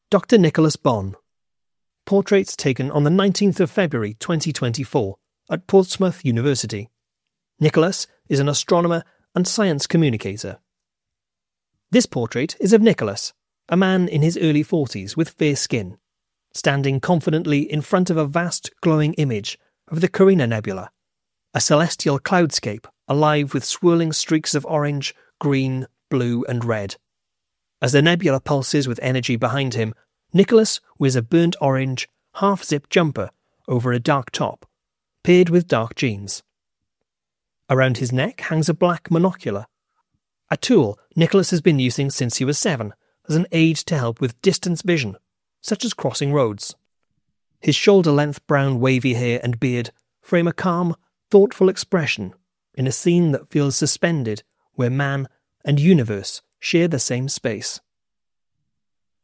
Dr. Nicholas Bonn. Portrait taken on the 19th of February 2024 at Portsmouth University. Nicholas is an astronomer and science communicator. This portrait is of Nicholas, a man in his early 40s with fair skin, standing confidently in front of a vast glowing image of the Carina Nebula, a celestial cloudscape alive with swirling streaks of orange, green, blue and red. As the nebula pulses with energy behind him, Nicholas wears a burnt orange, half-zip jumper over a dark top, paired with dark jeans. Around his neck hangs a black monocular, a tool Nicholas has been using since he was 7 as an aid to help with distance vision, such as crossing roads. His shoulder-length brown wavy hair and beard frame a calm, thoughtful expression in a scene that feels suspended where man and universe share the same space.